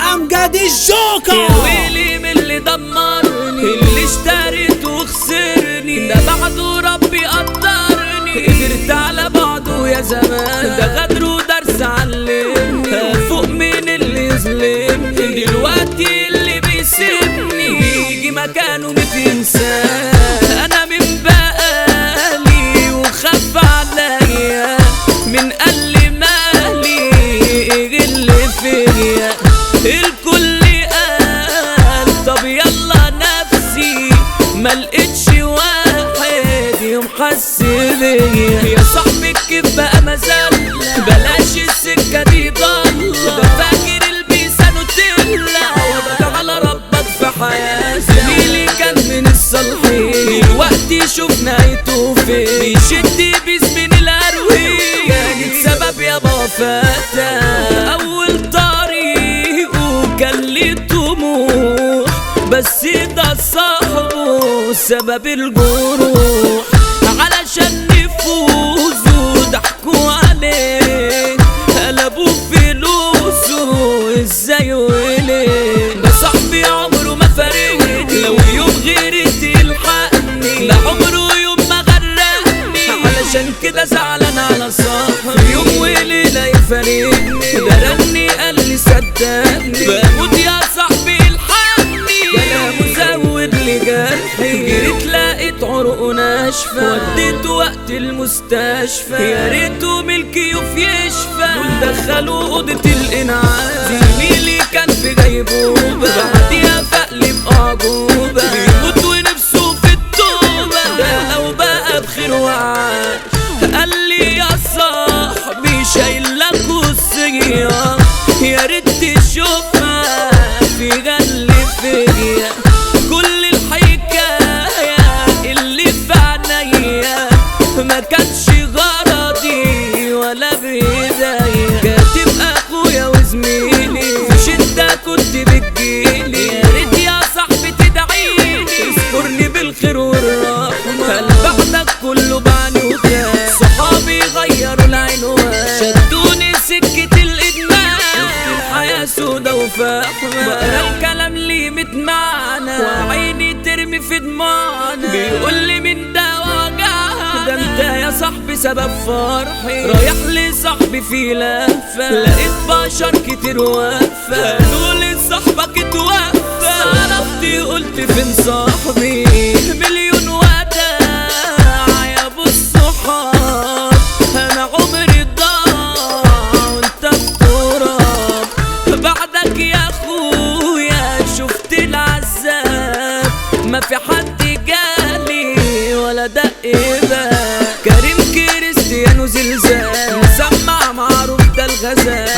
امجد الجوكر. يا ويلي من اللي دمرني، اللي اشتريته وخسرني، ده بعده ربي قدرني. قدرت على بعضه يا زمان، ده غدر ودرس علمني. فوق من اللي يظلمني، دلوقتي اللي بيسيبني يجي مكانه 200 إنسان. انا من بقالي وخف عليا، من قال مالي غل فيا. الكل قال طب يلا نفسي، ملقتش واحد يوم حس بيا. يا صاحبي الكيف بقى مازال، بلاش السكة دي ضل. ده فاكر البيسة نوتيلا، وابقى على ربك في حياتي. زميلي كان من الصالحين، دلوقتي شوف نهايته فين. بيشد بيس من الأروي، كانت سبب يابا وفاتها. أول طريقه كان ليه طموح، بس ده صاحبه سبب الجروح. علشان نفوزوا ضحكوا عليه، قلبوا فلوسه ازاي وليه. ده صاحبي عمره ما فارقني، لو يوم غيري تلحقني، لا عمره يوم ما غرقني. علشان كده زعلان على صاحبي، يوم وليلة يفارقني. ده رني قال لي صدقني، بموت يا صاحبي الحقني. كلامه زود لي جرحي، جريت لقيت عروقه ناشفة، وديته وقت المستشفى. يا ريته من الكيوف يشفى، دول دخلوا أوضة الإنعاش. زميلي كان في غيبوبة، بعديها فقلب أعجوبة. بيموت ونفسه في التوبة، ده لو بقى بخير وعاش. قال لي يا صاحبي شايل لك وصية، يا ريت تشوفها في غل فيا. كل الحكاية اللي في عينيا ما كانش غرضي ولا بداية. كاتب اخويا وزميلي، في شدة كنت بتجيلي. يا ريت يا صاحبي تدعيلي، اذكرني بالخير والرحمة. هل بعدك كله بعني وخاف، صحابي غيروا العنوان، شدوني سكة الإدمان. الحياة سودا وفاحمة، بقرا الكلام ليه متمعنى، وعيني ترمي في دموعنا. بيقولي من ده وجعها، ده انت يا صاحبي سبب فرحي. رايح لصاحبي في لفة، لقيت بشر كتير واقفة، قالولي صاحبك اتوفى. عرفت قلت فين صاحبي، مليون وداع يا ابو الصحاب. انا عمري ضاع وانت في تراب، بعدك يا اخويا شفت العذاب. ما في حد جالي ولا دق باب، كريم كريستيانو زلزال، مسمع معروف ده الغزال.